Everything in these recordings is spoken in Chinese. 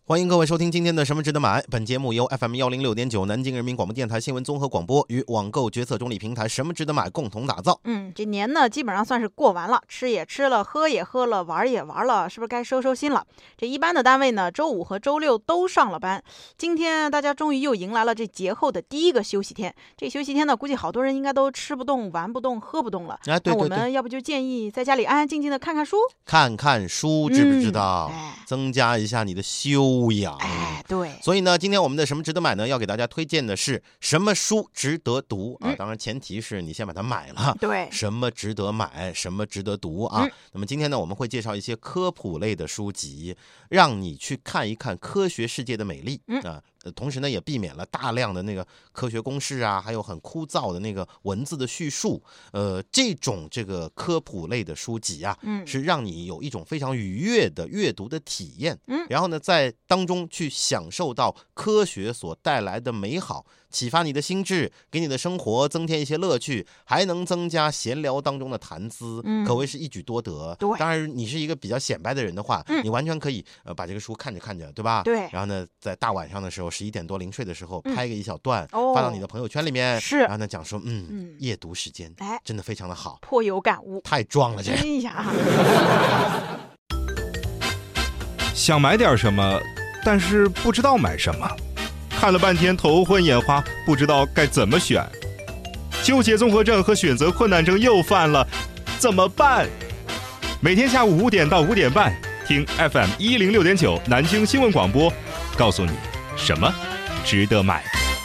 欢迎各位收听今天的什么值得买。本节目由 FM106.9 南京人民广播电台新闻综合广播与网购决策中立平台什么值得买共同打造。 这年呢基本上算是过完了，吃也吃了，喝也喝了，玩也玩了，是不是该收收心了？这一般的单位呢，周五和周六都上了班。今天大家终于又迎来了这节后的第一个休息天。这休息天呢，估计好多人应该都吃不动、玩不动、喝不动了。 对， 那我们要不就建议在家里安安静静的看看书， 看看书，知不知道？增加一下你的修养。 对。 所以呢，今天我们的什么值得买呢，要给大家推荐的是什么书值得读啊？当然前提是你先把它买了。 对， 什么值得买，什么值得读啊？那么今天呢，我们会介绍一些科普类的书籍，让你去看一看科学世界的美丽啊。同时呢，也避免了大量的那个科学公式啊，还有很枯燥的那个文字的叙述。这个科普类的书籍啊，是让你有一种非常愉悦的阅读的体验。然后呢，在当中去享受到科学所带来的美好，启发你的心智，给你的生活增添一些乐趣，还能增加闲聊当中的谈资，可谓是一举多得。当然，你是一个比较显摆的人的话，你完全可以把这个书看着看着，对吧？ 对。 然后呢，在大晚上的时候，11点多临睡的时候，拍个一小段，发到你的朋友圈里面， 是。 然后呢讲说，夜读时间，真的非常的好， 颇有感悟， 太壮了这。 哎呀， 想买点什么，但是不知道买什么，看了半天头昏眼花，不知道该怎么选，纠结综合症和选择困难症又犯了，怎么办？每天下午5点到5点半，听 FM106.9 南京新闻广播，告诉你什么值得买。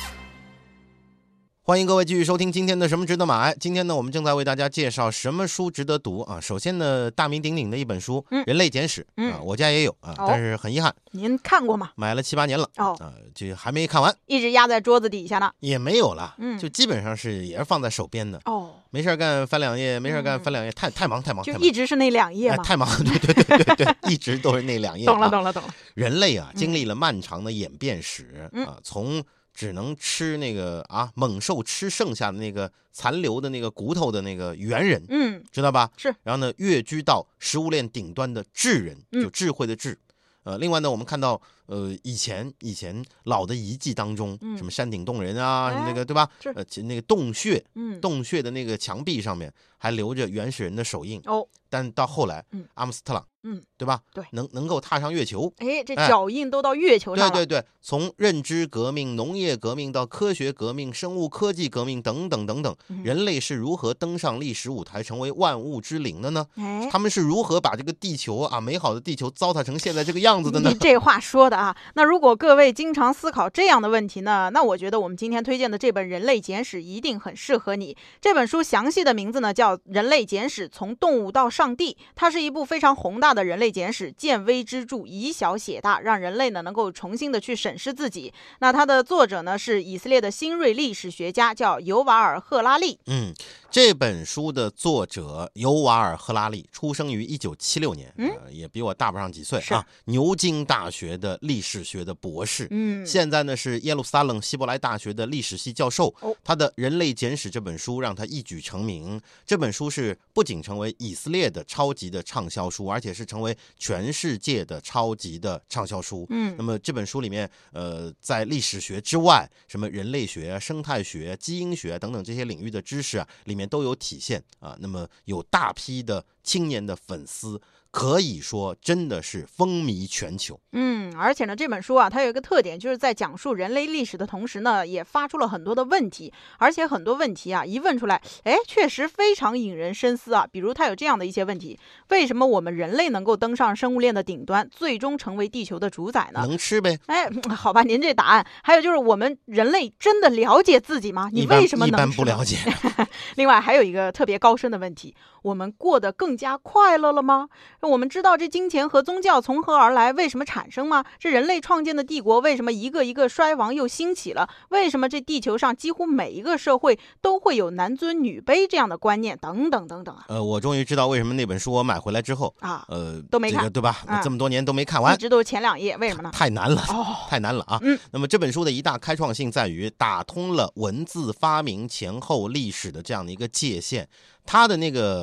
欢迎各位继续收听今天的什么值得买。今天呢，我们正在为大家介绍什么书值得读啊。首先呢，大名鼎鼎的一本书《人类简史》我家也有啊，但是很遗憾， 您看过吗？ 买了7、8年了就还没看完， 一直压在桌子底下呢， 也没有了，就基本上也是放在手边的。没事干翻2页，没事干翻2页，太忙， 就一直是那2页嘛， 太忙，对，一直都是那2页。 懂了。 人类啊，经历了漫长的演变史从只能吃那个猛兽吃剩下的那个残留的那个骨头的那个猿人，知道吧？ 是。 然后呢，跃居到食物链顶端的智人，就智慧的智。另外呢，我们看到以前老的遗迹当中，什么山顶洞人啊，那个对吧？那个洞穴的那个墙壁上面还留着原始人的手印。但到后来，阿姆斯特朗，对吧？ 对， 能够踏上月球， 这脚印都到月球上了。 对，从认知革命、农业革命到科学革命、生物科技革命等等，人类是如何登上历史舞台，成为万物之灵的呢？他们是如何把这个地球美好的地球糟蹋成现在这个样子的呢？ 你这话说的啊，那如果各位经常思考这样的问题呢，那我觉得我们今天推荐的这本《人类简史》一定很适合你。这本书详细的名字呢叫《人类简史：从动物到上帝》，它是一部非常宏大的人类简史，见微知著，以小写大，让人类呢能够重新的去审视自己。那它的作者呢是以色列的新锐历史学家，叫尤瓦尔·赫拉利。 这本书的作者尤瓦尔·赫拉利出生于1976年，也比我大不上几岁啊。牛津大学的历史学的博士，现在呢是耶路撒冷希伯来大学的历史系教授。他的《人类简史》这本书让他一举成名。这本书是不仅成为以色列的超级的畅销书，而且是成为全世界的超级的畅销书。那么这本书里面，在历史学之外，什么人类学、生态学、基因学等等这些领域的知识里面都有体现那么有大批的青年的粉丝，可以说真的是风靡全球。 而且呢，这本书它有一个特点，就是在讲述人类历史的同时呢，也发出了很多的问题，而且很多问题一问出来，确实非常引人深思比如它有这样的一些问题：为什么我们人类能够登上生物链的顶端，最终成为地球的主宰呢？ 能吃呗。 好吧，您这答案。还有就是我们人类真的了解自己吗？你为什么能吃？ 一般不了解。 另外还有一个特别高深的问题：我们过得更加快乐了吗？我们知道这金钱和宗教从何而来，为什么产生吗？这人类创建的帝国为什么一个一个衰亡又兴起了？为什么这地球上几乎每一个社会都会有男尊女卑这样的观念？等等我终于知道为什么那本书我买回来之后都没看， 对吧？这么多年都没看完， 一直都是前2页，为什么呢？ 太难了，太难了那么这本书的一大开创性在于打通了文字发明前后历史的这样的一个界限，它的那个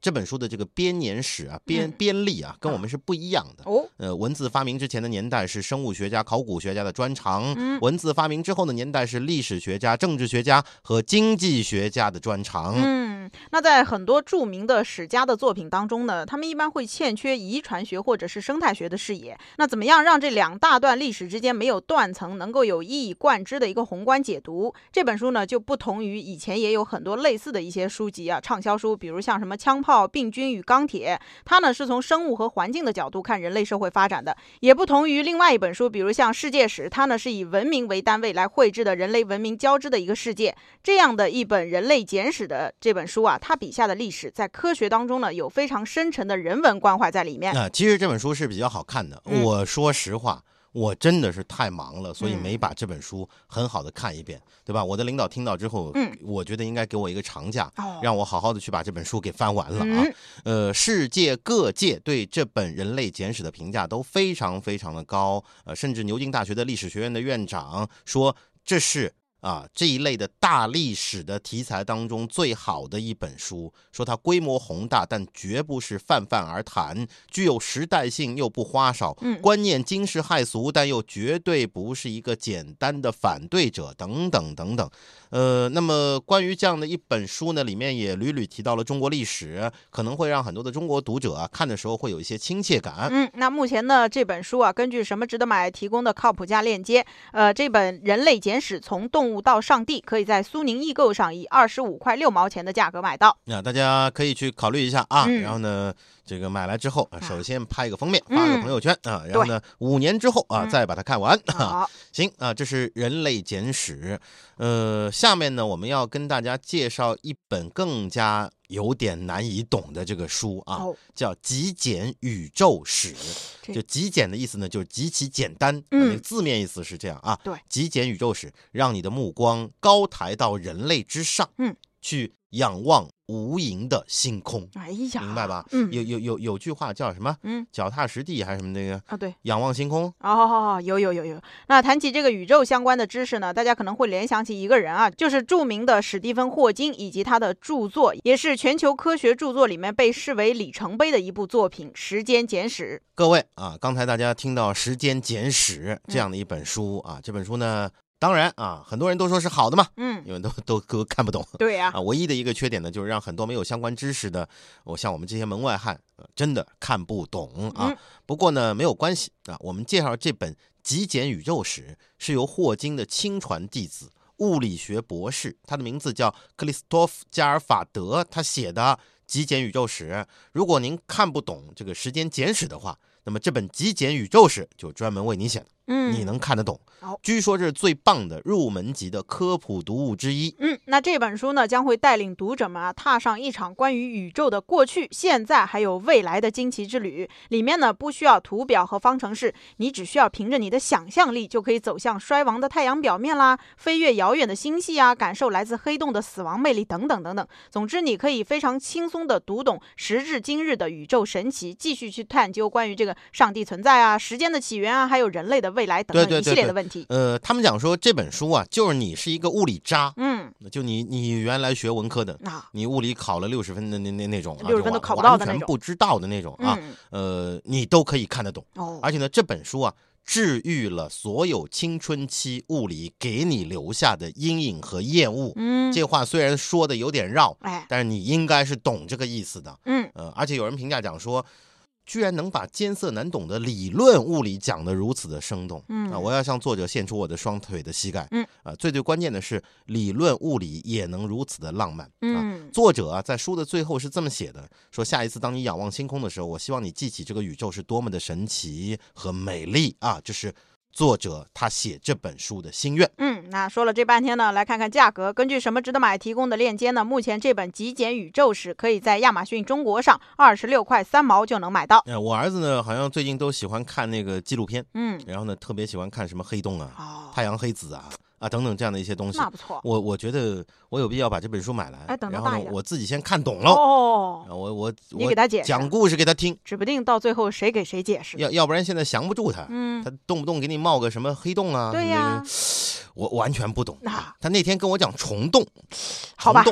这本书的这个编年史啊、编历啊，跟我们是不一样的。文字发明之前的年代是生物学家、考古学家的专长，文字发明之后的年代是历史学家、政治学家和经济学家的专长。 那在很多著名的史家的作品当中呢，他们一般会欠缺遗传学或者是生态学的视野。那怎么样让这两大段历史之间没有断层，能够有一以贯之的一个宏观解读？这本书呢就不同于以前也有很多类似的一些书籍啊，畅销书，比如像什么枪炮、病菌与钢铁，它呢是从生物和环境的角度看人类社会发展的，也不同于另外一本书，比如像世界史，它呢是以文明为单位来绘制的人类文明交织的一个世界。这样的一本人类简史的这本书啊，它笔下的历史在科学当中呢有非常深沉的人文关怀在里面。 其实这本书是比较好看的，我说实话。我真的是太忙了，所以没把这本书很好的看一遍，对吧？我的领导听到之后，我觉得应该给我一个长假，让我好好的去把这本书给翻完了啊。世界各界对这本人类简史的评价都非常非常的高，甚至牛津大学的历史学院的院长说这是这一类的大历史的题材当中最好的一本书，说它规模宏大，但绝不是泛泛而谈，具有时代性又不花哨，观念惊世骇俗，但又绝对不是一个简单的反对者，等等等等。那么关于这样的一本书呢，里面也屡屡提到了中国历史，可能会让很多的中国读者看的时候会有一些亲切感。 那目前呢这本书啊，根据什么值得买提供的靠谱价链接，这本人类简史从动物到上帝，可以在苏宁易购上以25块6毛钱的价格买到。 大家可以去考虑一下啊。然后呢，这个买来之后，首先拍个封面，发个朋友圈然后呢，5年之后再把它看完。行这是人类简史。下面呢，我们要跟大家介绍一本更加有点难以懂的这个书叫《极简宇宙史》。就极简的意思呢，就是极其简单，那个字面意思是这样啊。 对， 极简宇宙史，让你的目光高抬到人类之上，去仰望无垠的星空。明白吧？有句话叫什么？脚踏实地还是什么那个对， 仰望星空。 有。那谈起这个宇宙相关的知识呢，大家可能会联想起一个人啊，就是著名的史蒂芬·霍金，以及他的著作，也是全球科学著作里面被视为里程碑的一部作品《时间简史》。 各位刚才大家听到《时间简史》这样的一本书这本书呢，当然很多人都说是好的嘛，因为都看不懂。 对呀， 唯一的一个缺点呢，就是让很多没有相关知识的，像我们这些门外汉，真的看不懂不过呢，没有关系我们介绍这本《极简宇宙史》是由霍金的亲传弟子、物理学博士，他的名字叫克里斯托夫·加尔法德，他写的《极简宇宙史》。如果您看不懂这个时间简史的话，那么这本《极简宇宙史》就专门为你写的。你能看得懂。据说这是最棒的入门级的科普读物之一。 那这本书呢，将会带领读者们踏上一场关于宇宙的过去、现在还有未来的惊奇之旅。里面呢，不需要图表和方程式，你只需要凭着你的想象力，就可以走向衰亡的太阳表面啦，飞越遥远的星系感受来自黑洞的死亡魅力等等等等。总之，你可以非常轻松地读懂时至今日的宇宙神奇，继续去探究关于这个上帝存在时间的起源还有人类的未来等等一系列的问题。 他们讲说这本书就是你是一个物理渣，就你原来学文科的，你物理考了60分的那种 60分都考不到的那种， 完全不知道的那种你都可以看得懂。而且呢，这本书治愈了所有青春期物理给你留下的阴影和厌恶。这话虽然说的有点绕，但是你应该是懂这个意思的。而且有人评价讲说，居然能把艰涩难懂的理论物理讲得如此的生动。我要向作者献出我的双腿的膝盖。最关键的是理论物理也能如此的浪漫。作者在书的最后是这么写的，说下一次当你仰望星空的时候，我希望你记起这个宇宙是多么的神奇和美丽这是作者他写这本书的心愿。 那说了这半天呢，来看看价格。根据什么值得买提供的链接呢，目前这本极简宇宙史可以在亚马逊中国上26块3毛就能买到。 我儿子呢好像最近都喜欢看那个纪录片，然后呢特别喜欢看什么黑洞太阳黑子等等这样的一些东西。 那不错， 我觉得我有必要把这本书买来， 等然后呢我自己先看懂了我你给他解释， 讲故事给他听， 指不定到最后谁给谁解释， 要不然现在降不住他。他动不动给你冒个什么黑洞对呀， 我完全不懂。他那天跟我讲虫洞， 好吧，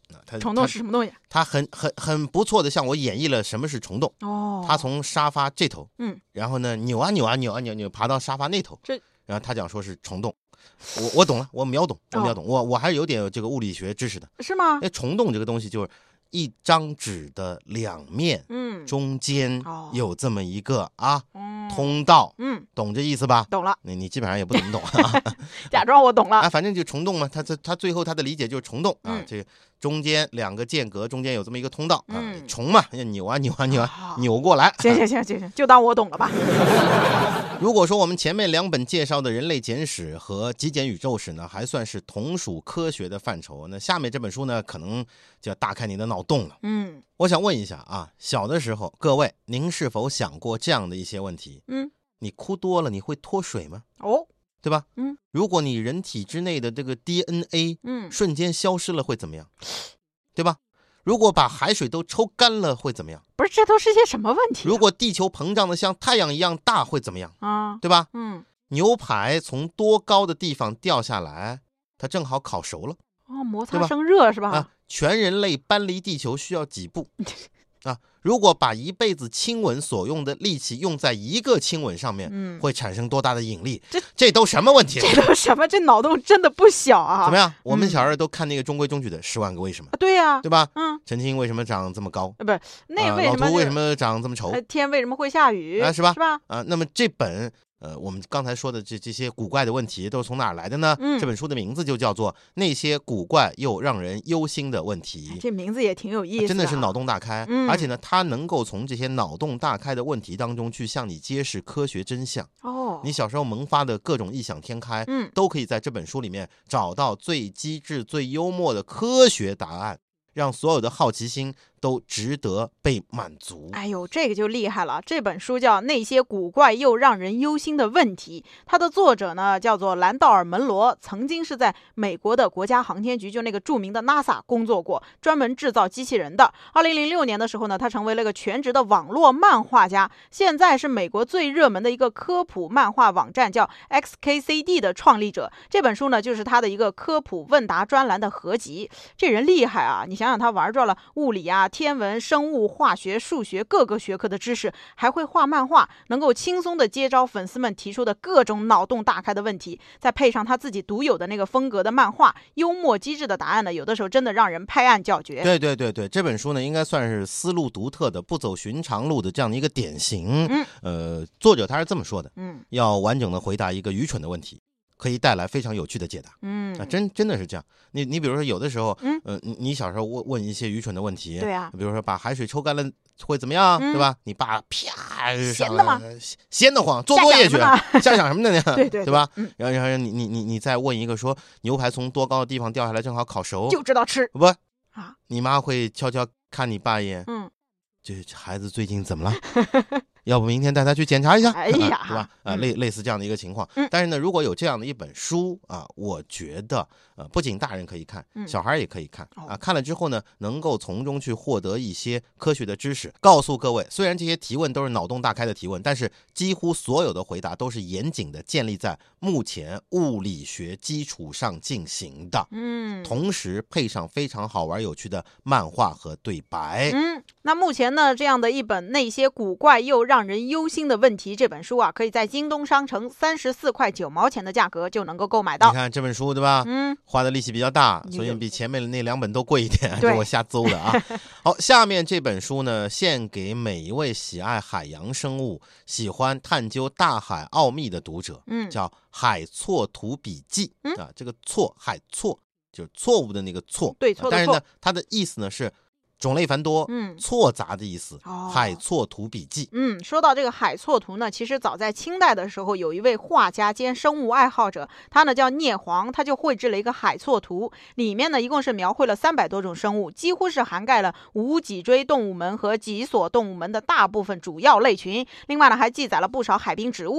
虫洞是什么东西？ 他很不错的向我演绎了什么是虫洞。他从沙发这头，然后呢扭啊爬到沙发那头，然后他讲说是虫洞。我懂了，我秒懂，我还是有点这个物理学知识的。 是吗？ 虫洞这个东西就是一张纸的两面，中间有这么一个通道，懂这意思吧？ 懂了。 你基本上也不怎么懂啊， 假装我懂了反正就虫洞嘛，他最后他的理解就是虫洞这个中间两个间隔中间有这么一个通道虫嘛，扭啊扭过来。 行，就当我懂了吧。 如果说我们前面2本介绍的人类简史和极简宇宙史呢，还算是同属科学的范畴，那下面这本书呢，可能就要大开你的脑洞了。我想问一下小的时候各位您是否想过这样的一些问题？你哭多了你会脱水吗？对吧？如果你人体之内的这个 DNA 瞬间消失了会怎么样？对吧？如果把海水都抽干了会怎么样？ 不是，这都是些什么问题？ 如果地球膨胀的像太阳一样大会怎么样？对吧？牛排从多高的地方掉下来，它正好烤熟了。 摩擦生热是吧？ 全人类搬离地球需要几步？如果把一辈子亲吻所用的力气用在一个亲吻上面，会产生多大的引力？这都什么问题？ 这都什么？这脑洞真的不小啊！ 怎么样？我们小时候都看那个中规中矩的《10万个为什么》。 对呀， 对吧？陈青为什么长这么高？ 不是那为什么？ 老图为什么长这么丑？ 天为什么会下雨？ 是吧？ 是吧？ 那么这本我们刚才说的这些古怪的问题都是从哪儿来的呢？这本书的名字就叫做《那些古怪又让人忧心的问题》。 这名字也挺有意思的， 真的是脑洞大开。而且呢，它能够从这些脑洞大开的问题当中去向你揭示科学真相。你小时候萌发的各种异想天开，都可以在这本书里面找到最机智、最幽默的科学答案，让所有的好奇心都值得被满足。 哎呦，这个就厉害了。这本书叫《那些古怪又让人忧心的问题》，它的作者呢叫做兰道尔·门罗，曾经是在美国的国家航天局，就那个著名的 NASA 工作过，专门制造机器人的。2006年的时候呢，他成为了个全职的网络漫画家，现在是美国最热门的一个科普漫画网站叫 XKCD 的创立者。这本书呢就是他的一个科普问答专栏的合集。这人厉害啊，你想想他玩转了物理天文、生物、化学、数学各个学科的知识，还会画漫画，能够轻松的接招粉丝们提出的各种脑洞大开的问题，再配上他自己独有的那个风格的漫画，幽默机智的答案呢，有的时候真的让人拍案叫绝。 对，这本书呢应该算是思路独特的、不走寻常路的这样的一个典型。作者他是这么说的，要完整的回答一个愚蠢的问题，可以带来非常有趣的解答。真的是这样。你比如说有的时候，你小时候问一些愚蠢的问题， 对啊， 比如说把海水抽干了会怎么样，对吧？你爸啪闲的吗？ 闲得慌，做作业去，瞎想什么呢？ 对吧？然后你再问一个说牛排从多高的地方掉下来正好烤熟， 就知道吃不？你妈会悄悄看你爸一眼，这孩子最近怎么了？要不明天带他去检查一下， 哎呀， 是吧？类似这样的一个情况。但是呢，如果有这样的一本书我觉得不仅大人可以看，小孩也可以看看了之后呢，能够从中去获得一些科学的知识。告诉各位，虽然这些提问都是脑洞大开的提问，但是几乎所有的回答都是严谨的，建立在目前物理学基础上进行的。同时配上非常好玩有趣的漫画和对白。 那目前呢，这样的一本《那些古怪又让人忧心的问题》这本书可以在京东商城34块9毛钱的价格就能够购买到。 你看这本书对吧？花的力气比较大，所以比前面的那2本都贵一点，给我瞎诌的啊。好，下面这本书呢，献给每一位喜爱海洋生物、喜欢探究大海奥秘的读者，叫《海错图笔记》这个海错就是错误的那个错， 对错的错。 但是呢，它的意思呢是种类繁多，错杂的意思。海错图笔记。 说到这个海错图呢，其实早在清代的时候，有一位画家兼生物爱好者，他呢叫聂璜，他就绘制了一个海错图，里面呢一共是描绘了300多种生物，几乎是涵盖了无脊椎动物门和脊索动物门的大部分主要类群。另外呢，还记载了不少海滨植物。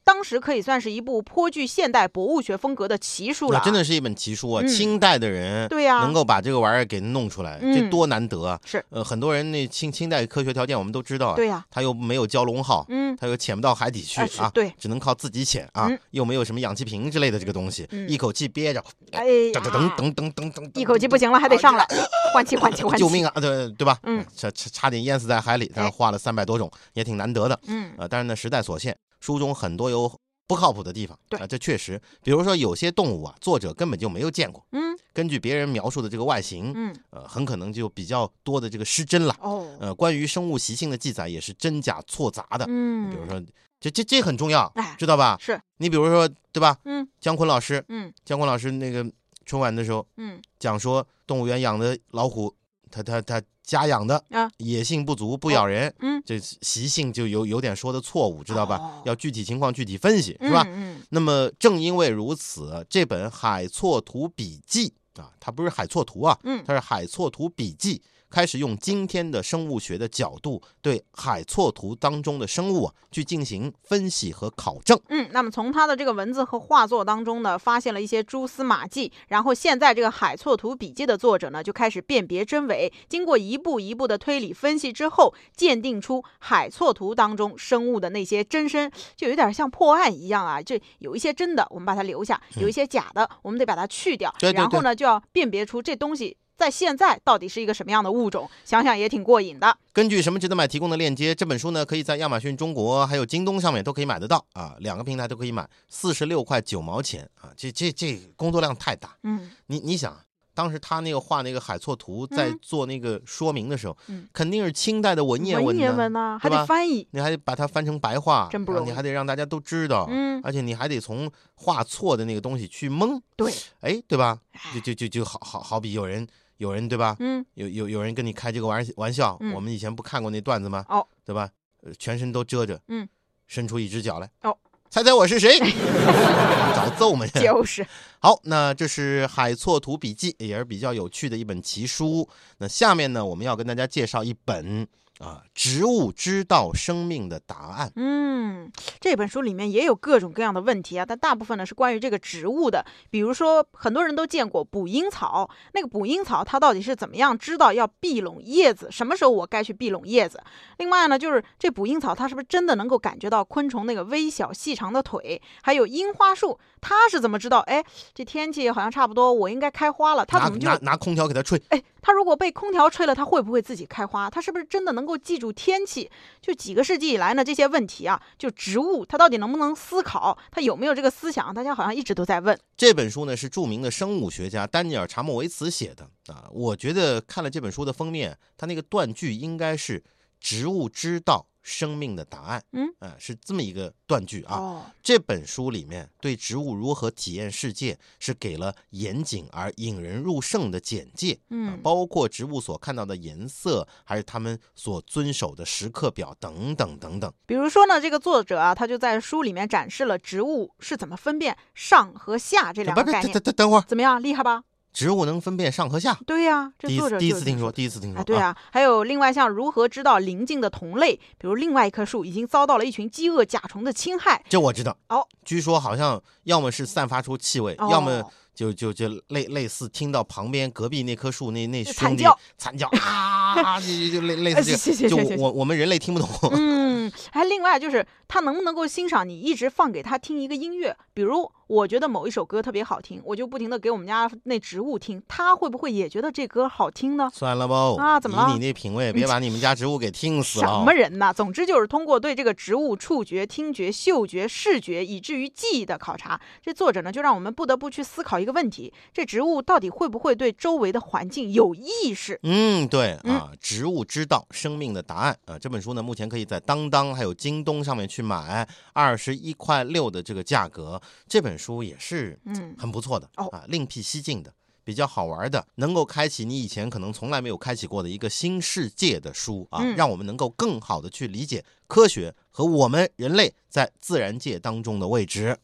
当时可以算是一部颇具现代博物学风格的奇书了。 真的是一本奇书啊！清代的人对呀， 能够把这个玩意儿给弄出来，这多难得啊！ 是很多人那清代科学条件我们都知道啊， 对呀， 他又没有蛟龙号，他又潜不到海底去啊， 对， 只能靠自己潜啊，又没有什么氧气瓶之类的这个东西，一口气憋着， 噔，一口气不行了还得上来，换气， 救命啊！对吧？差点淹死在海里，但是画了300多种，也挺难得的。但是呢，时代所限，书中很多有不靠谱的地方。 对这确实，比如说有些动物啊，作者根本就没有见过。根据别人描述的这个外形，很可能就比较多的这个失真了。关于生物习性的记载也是真假错杂的。比如说，这很重要，知道吧？ 是你比如说，对吧？姜昆老师，姜昆老师那个春晚的时候，讲说动物园养的老虎，他家养的野性不足，不咬人，这习性就有点说的错误，知道吧？要具体情况具体分析，是吧？那么正因为如此，这本《海错图笔记》啊，它不是海错图啊，它是《海错图笔记》。开始用今天的生物学的角度对海错图当中的生物去进行分析和考证。 那么从他的这个文字和画作当中呢，发现了一些蛛丝马迹，然后现在这个海错图笔记的作者呢，就开始辨别真伪，经过一步一步的推理分析之后，鉴定出海错图当中生物的那些真身，就有点像破案一样啊，这有一些真的我们把它留下，有一些假的我们得把它去掉，然后呢就要辨别出这东西在现在到底是一个什么样的物种，想想也挺过瘾的。 根据什么值得买提供的链接，这本书呢可以在亚马逊中国还有京东上面都可以买得到啊，2个平台都可以买，46块9毛钱啊，这工作量太大。你想当时他那个画那个海错图在做那个说明的时候，肯定是清代的文言文呢，还得翻译， 你还得把它翻成白话， 真不容易， 你还得让大家都知道，而且你还得从画错的那个东西去蒙， 对， 对吧？就好比有人对吧？有人跟你开这个玩笑，我们以前不看过那段子吗？对吧？全身都遮着，伸出一只脚来，猜猜我是谁？找揍嘛！ 就是。 好，那这是《海错图笔记》，也是比较有趣的一本奇书。那下面呢，我们要跟大家介绍一本植物知道生命的答案。 这本书里面也有各种各样的问题啊，但大部分呢是关于这个植物的。比如说很多人都见过捕蝇草，那个捕蝇草它到底是怎么样知道要闭拢叶子，什么时候我该去闭拢叶子？另外呢，就是这捕蝇草它是不是真的能够感觉到昆虫那个微小细长的腿？还有樱花树，它是怎么知道这天气好像差不多我应该开花了，它怎么就拿空调给它吹？ 它如果被空调吹了，它会不会自己开花？它是不是真的能够记住天气？就几个世纪以来呢，这些问题啊，就植物它到底能不能思考，它有没有这个思想，大家好像一直都在问。 这本书呢是著名的生物学家丹尼尔·查莫维茨写的啊。我觉得看了这本书的封面，它那个断句应该是植物知道生命的答案，是这么一个断句啊。这本书里面对植物如何体验世界是给了严谨而引人入胜的简介，包括植物所看到的颜色，还是他们所遵守的时刻表等等等等。 比如说呢，这个作者啊，他就在书里面展示了植物是怎么分辨上和下这两个概念。 等会儿， 怎么样，厉害吧？ 植物能分辨上和下？ 对呀，这作者第一次听说。 对啊，还有另外像如何知道邻近的同类，比如另外一棵树已经遭到了一群饥饿甲虫的侵害， 这我知道。据说好像要么是散发出气味，要么就类似听到旁边隔壁那棵树那兄弟惨叫啊，就类似这个，就我们人类听不懂。 还另外就是他能不能够欣赏你一直放给他听一个音乐，比如我觉得某一首歌特别好听，我就不停的给我们家那植物听，他会不会也觉得这歌好听呢？ 算了吧， 怎么了？ 以你那品味，别把你们家植物给听死了。 什么人呢？总之就是通过对这个植物触觉、听觉、嗅觉、视觉以至于记忆的考察，这作者呢就让我们不得不去思考一个问题：这植物到底会不会对周围的环境有意识？ 对植物知道生命的答案啊。这本书呢目前可以在当当还有京东上面去买，21块6的这个价格。这本书也是很不错的另辟蹊径的，比较好玩的，能够开启你以前可能从来没有开启过的一个新世界的书啊，让我们能够更好的去理解科学和我们人类在自然界当中的位置。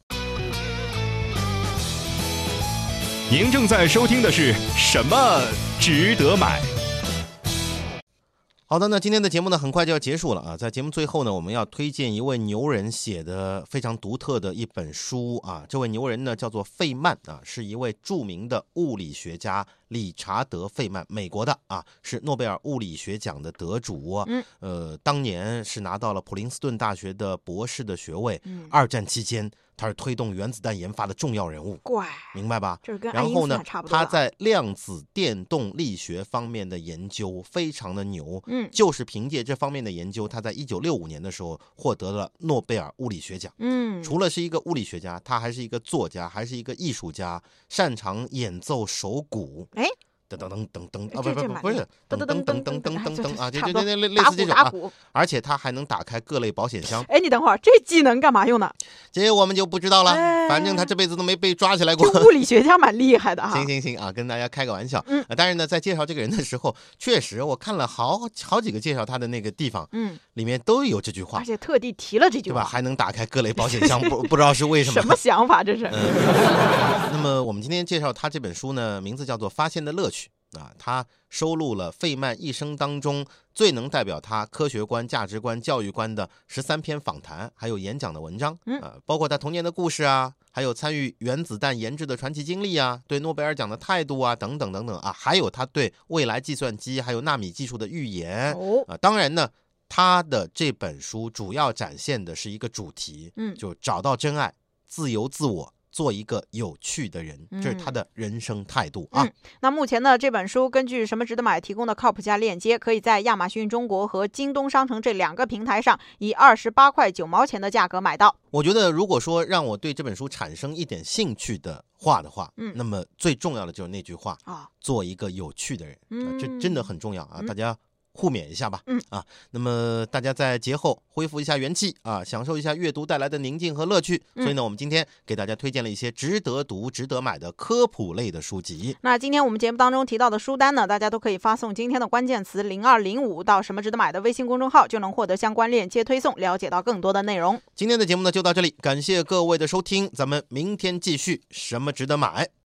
您正在收听的是什么值得买？ 好的，那今天的节目呢，很快就要结束了啊。在节目最后呢，我们要推荐一位牛人写的非常独特的一本书啊。这位牛人呢，叫做费曼啊，是一位著名的物理学家，理查德·费曼，美国的啊，是诺贝尔物理学奖的得主。当年是拿到了普林斯顿大学的博士的学位。二战期间，他是推动原子弹研发的重要人物。 怪， 明白吧？ 这跟爱因斯坦差不多。 然后呢，他在量子电动力学方面的研究非常的牛。就是凭借这方面的研究，他在1965年的时候获得了诺贝尔物理学奖。除了是一个物理学家，他还是一个作家，还是一个艺术家，擅长演奏手鼓。噔噔噔噔噔啊，不是噔噔噔噔噔噔噔啊，就类似这种啊。而且他还能打开各类保险箱。 你等会儿，这技能干嘛用的？ 这我们就不知道了。反正他这辈子都没被抓起来过。 物理学家蛮厉害的哈。 行啊，跟大家开个玩笑。但是呢，在介绍这个人的时候，确实我看了好几个介绍他的那个地方，里面都有这句话， 而且特地提了这句话， 对吧？还能打开各类保险箱，不知道是为什么。 什么想法这是？ 那么我们今天介绍他这本书呢，名字叫做《发现的乐趣》。他收录了费曼一生当中最能代表他科学观、价值观、教育观的13篇访谈，还有演讲的文章。包括他童年的故事啊，还有参与原子弹研制的传奇经历啊，对诺贝尔奖的态度啊，等等等等啊，还有他对未来计算机还有纳米技术的预言。当然呢，他的这本书主要展现的是一个主题，就找到真爱，自由自我，做一个有趣的人，这是他的人生态度啊。 那目前呢，这本书根据什么值得买提供的靠谱价链接，可以在亚马逊中国和京东商城这2个平台上以28块9毛钱的价格买到。 我觉得如果说让我对这本书产生一点兴趣的话，那么最重要的就是那句话做一个有趣的人。这真的很重要啊，大家互勉一下吧。那么大家在节后恢复一下元气啊，享受一下阅读带来的宁静和乐趣。所以呢，我们今天给大家推荐了一些值得读、值得买的科普类的书籍。 那今天我们节目当中提到的书单呢，大家都可以发送今天的关键词0205到什么值得买的微信公众号，就能获得相关链接推送，了解到更多的内容。 今天的节目呢就到这里，感谢各位的收听，咱们明天继续什么值得买。